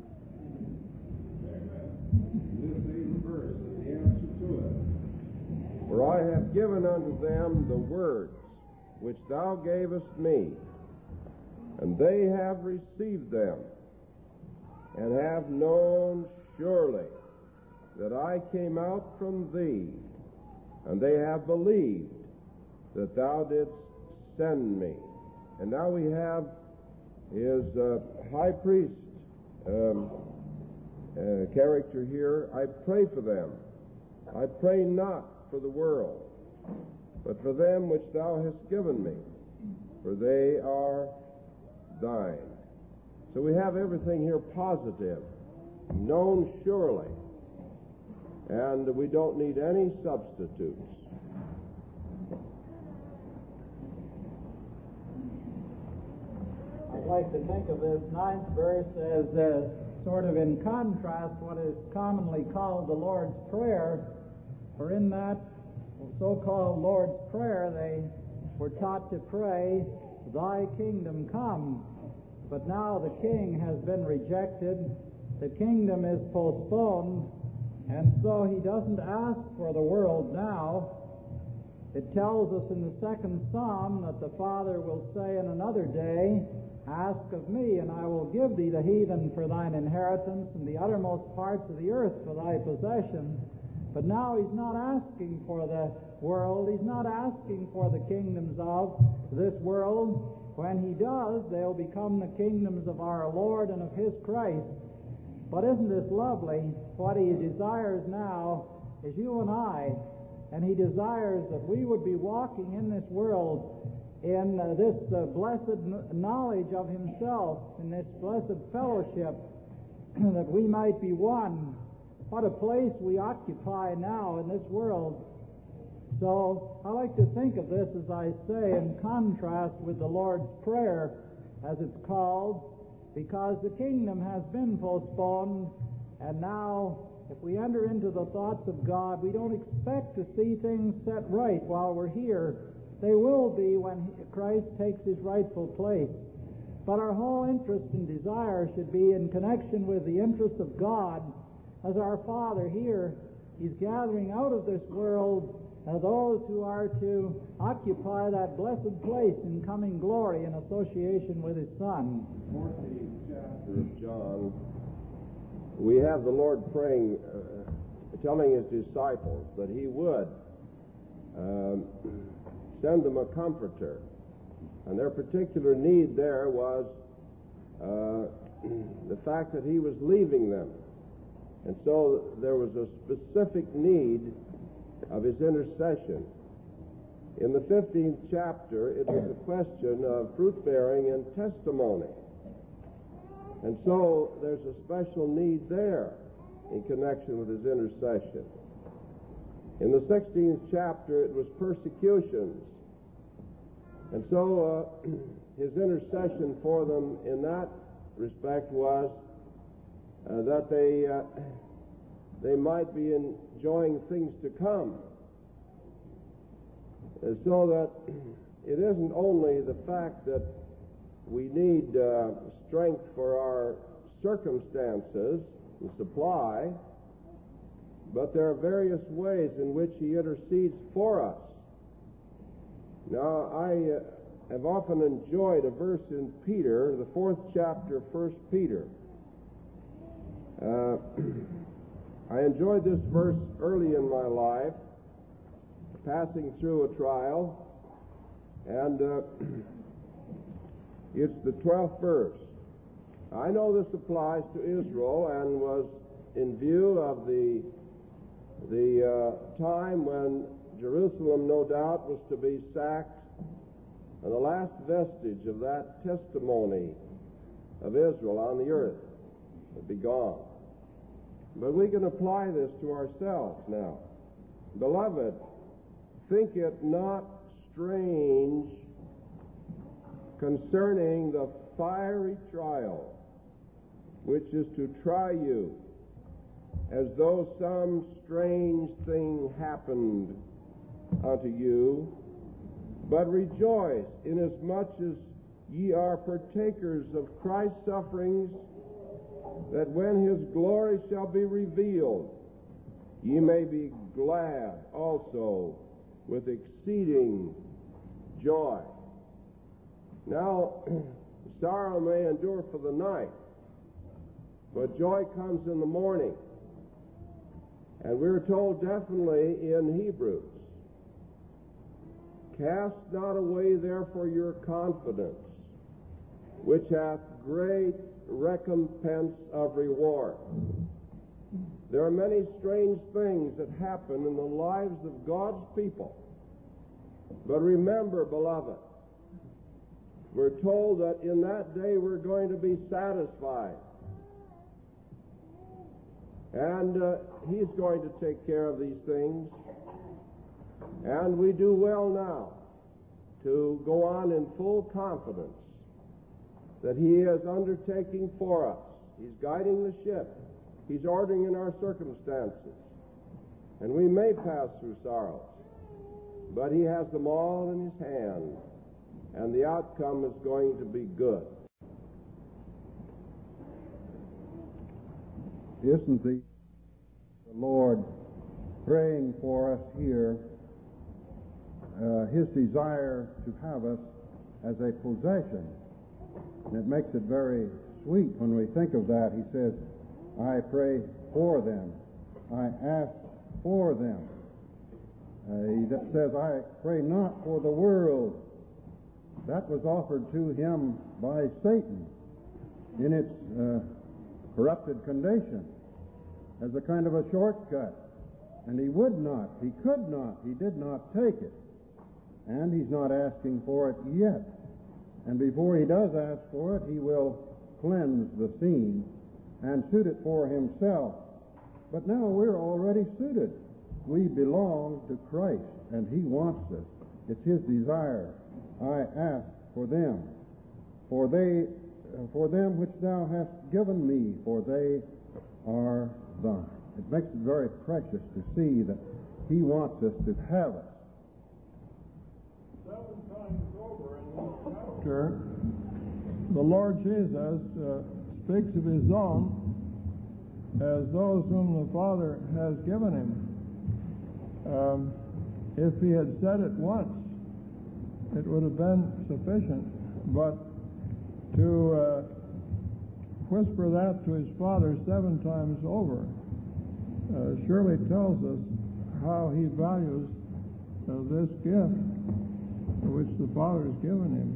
this eighth verse is the answer to it. For I have given unto them the words which thou gavest me, and they have received them, and have known surely that I came out from thee, and they have believed that thou didst send me. And now we have his uh, high priest um, uh, character here. I pray for them. I pray not for the world, but for them which thou hast given me, for they are thine. So we have everything here positive, known surely, and we don't need any substitutes. I'd like to think of this ninth verse as uh, sort of in contrast what is commonly called the Lord's Prayer, for in that so-called Lord's Prayer they were taught to pray, Thy kingdom come. But now the king has been rejected, the kingdom is postponed, and so he doesn't ask for the world now. It tells us in the second psalm that the Father will say in another day, Ask of me, and I will give thee the heathen for thine inheritance, and the uttermost parts of the earth for thy possession. But now he's not asking for the world, he's not asking for the kingdoms of this world. When he does, they'll become the kingdoms of our Lord and of his Christ. But isn't this lovely? What he desires now is you and I, and he desires that we would be walking in this world in uh, this uh, blessed knowledge of himself, in this blessed fellowship, that we might be one. What a place we occupy now in this world. So I like to think of this, as I say, in contrast with the Lord's Prayer, as it's called, because the kingdom has been postponed, and now if we enter into the thoughts of God, we don't expect to see things set right while we're here. They will be when Christ takes his rightful place. But our whole interest and desire should be in connection with the interest of God, as our Father here, he's gathering out of this world uh, those who are to occupy that blessed place in coming glory in association with his Son. fourteenth chapter of John, we have the Lord praying, uh, telling his disciples that he would um, send them a comforter. And their particular need there was uh, the fact that he was leaving them. And so there was a specific need of his intercession. In the fifteenth chapter, it was a question of fruit-bearing and testimony. And so there's a special need there in connection with his intercession. In the sixteenth chapter, it was persecutions. And so uh, his intercession for them in that respect was uh, that they uh, they might be enjoying things to come. And so that it isn't only the fact that we need uh, strength for our circumstances and supply, but there are various ways in which he intercedes for us. Now, I uh, have often enjoyed a verse in Peter, the fourth chapter, First Peter. Uh, I enjoyed this verse early in my life, passing through a trial, and uh, it's the twelfth verse. I know this applies to Israel and was in view of the the uh, time when Jerusalem, no doubt, was to be sacked, and the last vestige of that testimony of Israel on the earth would be gone. But we can apply this to ourselves now. Beloved, think it not strange concerning the fiery trial, which is to try you, as though some strange thing happened unto you. But rejoice, inasmuch as ye are partakers of Christ's sufferings, that when his glory shall be revealed, ye may be glad also with exceeding joy. Now, sorrow may endure for the night, but joy comes in the morning. And we're told definitely in Hebrews, cast not away therefore your confidence, which hath great recompense of reward. There are many strange things that happen in the lives of God's people. But remember, beloved, we're told that in that day we're going to be satisfied. And uh, he's going to take care of these things. And we do well now to go on in full confidence that he is undertaking for us. He's guiding the ship. He's ordering in our circumstances. And we may pass through sorrows, but he has them all in his hand, and the outcome is going to be good. Isn't the Lord praying for us here, uh, his desire to have us as a possession? And it makes it very sweet when we think of that. He says, I pray for them. I ask for them. Uh, he says, I pray not for the world. That was offered to him by Satan in its uh, corrupted condition as a kind of a shortcut. And he would not, he could not, he did not take it. And he's not asking for it yet. And before he does ask for it, he will cleanse the scene and suit it for himself. But now we're already suited. We belong to Christ, and he wants us. It's his desire. I ask for them, for they, for them which thou hast given me, for they are thine. It makes it very precious to see that he wants us to have it. Seven times over in this chapter, the Lord Jesus uh, speaks of his own as those whom the Father has given him. Um, if he had said it once, it would have been sufficient. But to uh, whisper that to his Father seven times over uh, surely tells us how he values uh, this gift which the Father has given him.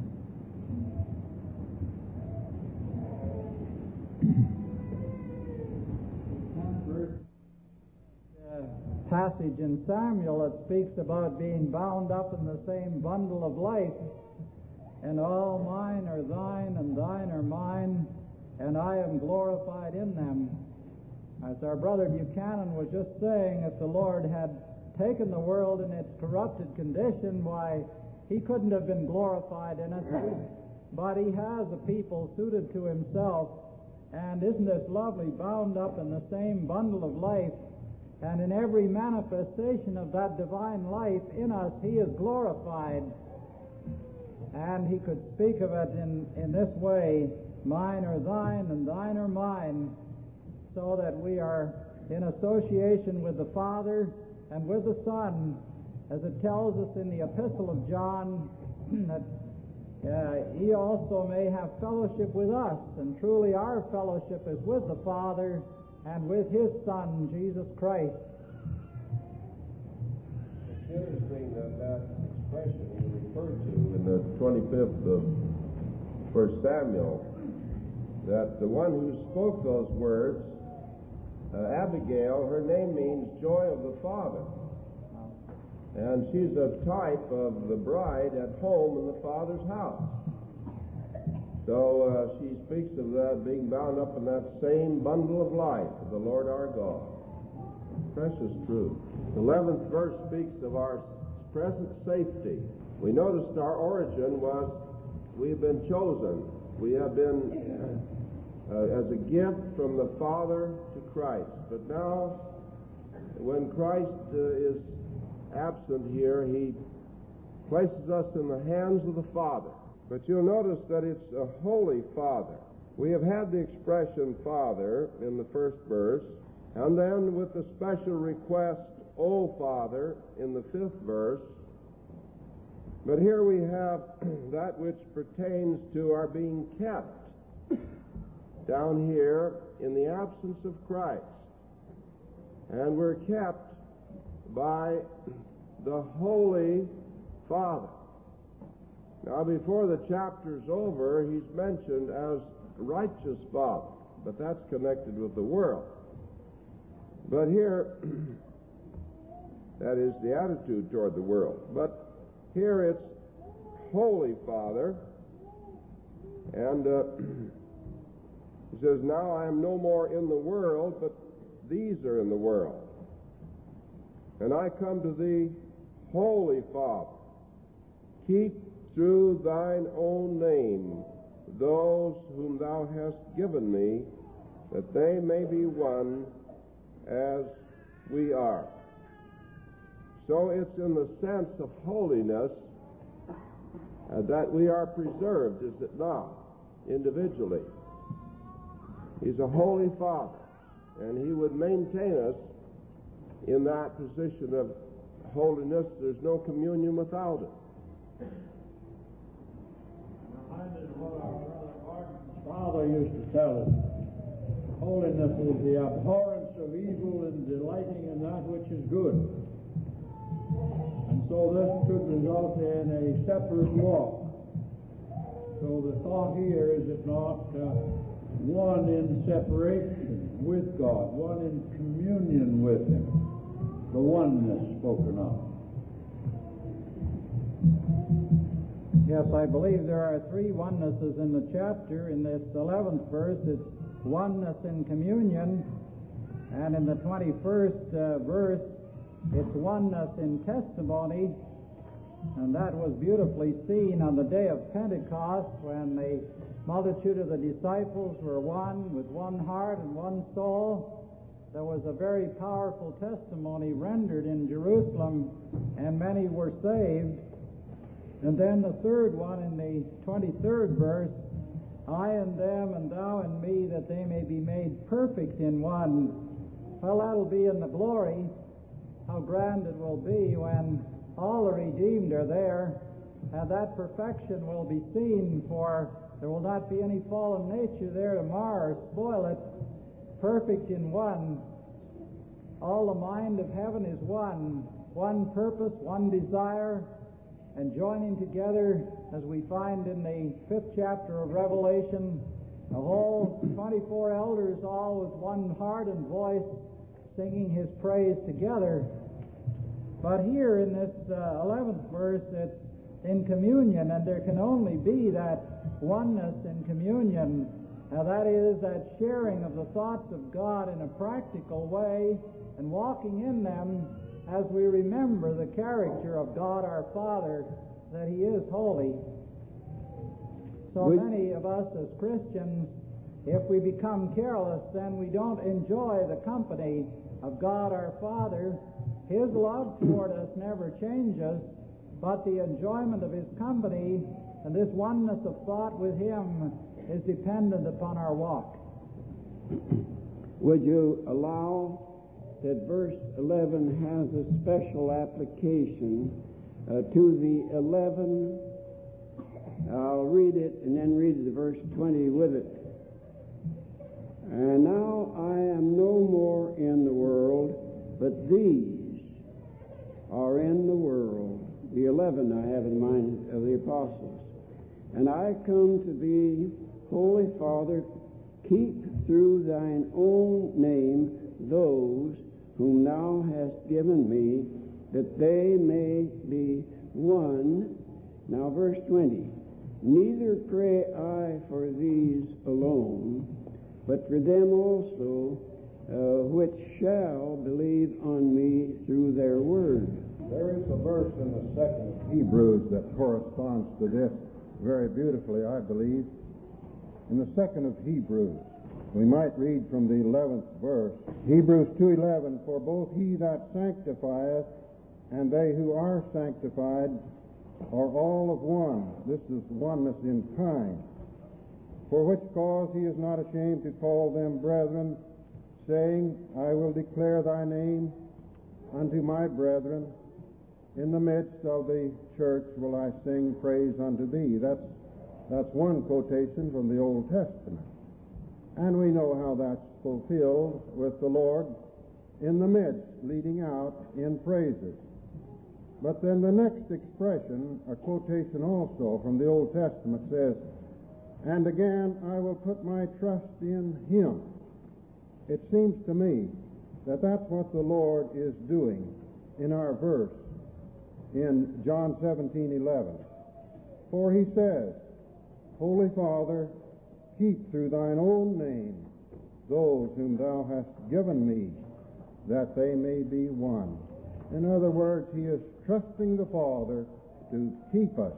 Passage in Samuel that speaks about being bound up in the same bundle of life, and all mine are thine, and thine are mine, and I am glorified in them. As our brother Buchanan was just saying, if the Lord had taken the world in its corrupted condition, why, he couldn't have been glorified in it. But he has a people suited to himself, and isn't this lovely, bound up in the same bundle of life? And in every manifestation of that divine life in us, he is glorified. And he could speak of it in, in this way, mine are thine and thine are mine, so that we are in association with the Father and with the Son, as it tells us in the Epistle of John, that uh, he also may have fellowship with us. And truly our fellowship is with the Father and with his Son, Jesus Christ. It's interesting that that expression he referred to in the twenty-fifth of First Samuel, that the one who spoke those words, uh, Abigail, her name means joy of the Father. And she's a type of the bride at home in the Father's house. So uh, she speaks of that being bound up in that same bundle of life of the Lord our God. Precious truth. The eleventh verse speaks of our present safety. We noticed our origin was we've been chosen We have been, uh, as a gift from the Father to Christ. But now, when Christ uh, is absent here, he places us in the hands of the Father. But you'll notice that it's a Holy Father. We have had the expression Father in the first verse, and then with the special request, O Father, in the fifth verse. But here we have that which pertains to our being kept down here in the absence of Christ. And we're kept by the Holy Father. Now, before the chapter's over, he's mentioned as righteous Father, but that's connected with the world. But here, that is the attitude toward the world. But here it's Holy Father, and uh, he says, now I am no more in the world, but these are in the world. And I come to thee, Holy Father, keep through thine own name those whom thou hast given me, that they may be one as we are. So it's in the sense of holiness uh, that we are preserved, is it not, individually? He's a holy Father, and he would maintain us in that position of holiness. There's no communion without it. Reminded of what our brother Gordon's father used to tell us. Holiness is the abhorrence of evil and delighting in that which is good. And so this could result in a separate walk. So the thought here is it not uh, one in separation with God, one in communion with Him, the oneness spoken of. Yes, I believe there are three onenesses in the chapter. In this eleventh verse, it's oneness in communion, and in the twenty-first uh, verse, it's oneness in testimony, and that was beautifully seen on the day of Pentecost when the multitude of the disciples were one with one heart and one soul. There was a very powerful testimony rendered in Jerusalem, and many were saved. And then the third one in the twenty-third verse, I and them and thou and me, that they may be made perfect in one. Well, that'll be in the glory. How grand it will be when all the redeemed are there, and that perfection will be seen, for there will not be any fallen nature there to mar or spoil it. Perfect in one. All the mind of heaven is one. One purpose, one desire, and joining together, as we find in the fifth chapter of Revelation, the whole twenty-four elders all with one heart and voice singing His praise together. But here in this uh, eleventh verse, it's in communion, and there can only be that oneness in communion. Now that is that sharing of the thoughts of God in a practical way and walking in them as we remember the character of God our Father, that He is holy. So Would many of us as Christians, if we become careless, then we don't enjoy the company of God our Father. His love toward us never changes, but the enjoyment of His company and this oneness of thought with Him is dependent upon our walk. Would you allow that verse eleven has a special application uh, to the eleven? I'll read it and then read the verse twenty with it. And now I am no more in the world, but these are in the world. The eleven I have in mind of the apostles. And I come to thee, Holy Father, keep through thine own name those whom thou hast given me, that they may be one. Now verse twenty. Neither pray I for these alone, but for them also uh, which shall believe on me through their word. There is a verse in the second Hebrews that corresponds to this very beautifully, I believe. in the second of Hebrews. We might read from the eleventh verse. Hebrews two eleven, for both he that sanctifieth and they who are sanctified are all of one. This is oneness in kind. For which cause he is not ashamed to call them brethren, saying, I will declare thy name unto my brethren. In the midst of the church will I sing praise unto thee. That's, that's one quotation from the Old Testament. And we know how that's fulfilled with the Lord in the midst, leading out in praises. But then the next expression, a quotation also from the Old Testament, says, and again I will put my trust in him. It seems to me that that's what the Lord is doing in our verse in John seventeen eleven. For he says, Holy Father, keep through thine own name those whom thou hast given me, that they may be one. In other words, he is trusting the Father to keep us.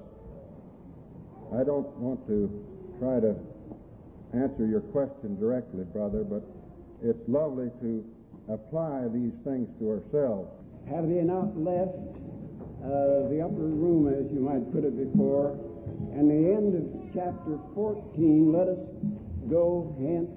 I don't want to try to answer your question directly, brother, but it's lovely to apply these things to ourselves. Have they not left uh, the upper room, as you might put it before? And the end of chapter fourteen, let us go hence.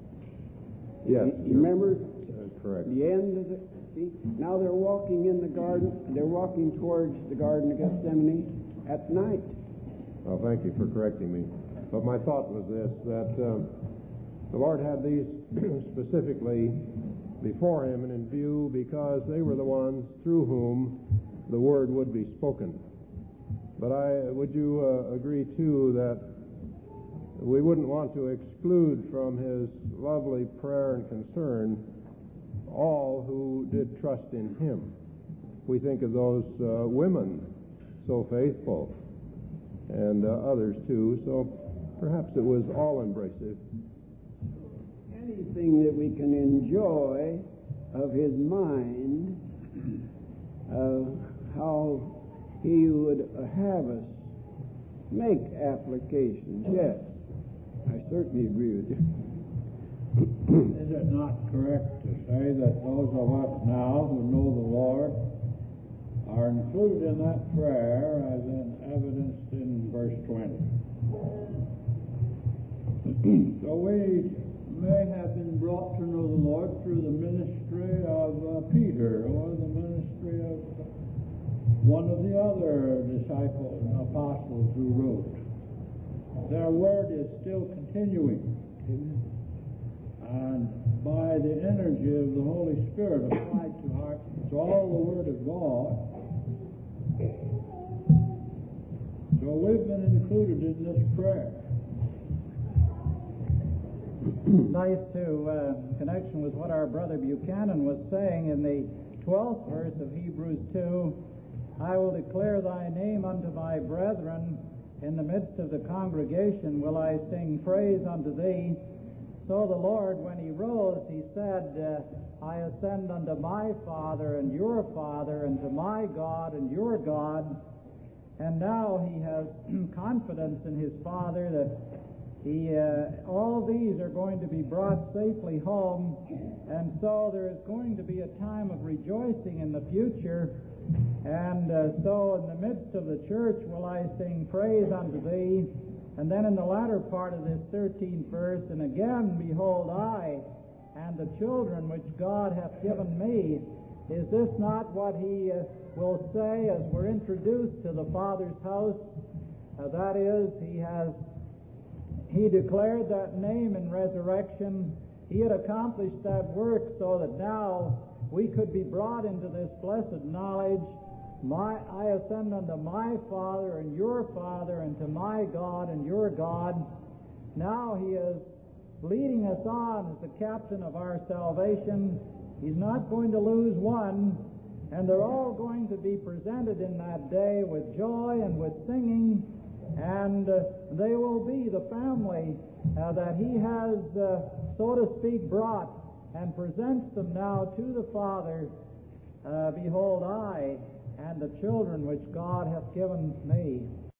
Yes. You remember? Uh, correct. The end of the... See, now they're walking in the garden. They're walking towards the Garden of Gethsemane at night. Well, thank you for correcting me. But my thought was this, that um, the Lord had these specifically before him and in view because they were the ones through whom the word would be spoken. But I would you uh, agree, too, that we wouldn't want to exclude from his lovely prayer and concern all who did trust in him. We think of those uh, women, so faithful, and uh, others, too, so perhaps it was all-embracive. Anything that we can enjoy of his mind, uh, how he would have us make applications, yes. I certainly agree with you. Is it not correct to say that those of us now who know the Lord are included in that prayer as in evidenced in verse twenty? So we may have been brought to know the Lord through the ministry of uh, Peter or the ministry of one of the other disciples, apostles who wrote. Their word is still continuing. And by the energy of the Holy Spirit applied to hearts, it's all the Word of God. So we've been included in this prayer. Nice to, uh, in connection with what our brother Buchanan was saying in the twelfth verse of Hebrews two, I will declare thy name unto my brethren, in the midst of the congregation will I sing praise unto thee. So the Lord, when he rose, he said, uh, I ascend unto my Father and your Father, and to my God and your God. And now he has confidence in his Father that he, uh, all these are going to be brought safely home. And so there is going to be a time of rejoicing in the future. And uh, so in the midst of the church will I sing praise unto thee. And then in the latter part of this thirteenth verse, and again, behold, I and the children which God hath given me, is this not what he uh, will say as we're introduced to the Father's house? Uh, that is, he has, he declared that name in resurrection. He had accomplished that work so that now we could be brought into this blessed knowledge. My, I ascend unto my Father and your Father, and to my God and your God. Now he is leading us on as the captain of our salvation. He's not going to lose one, and they're all going to be presented in that day with joy and with singing, and uh, they will be the family uh, that he has, uh, so to speak, brought and presents them now to the Father. Uh, behold, I and the children which God hath given me.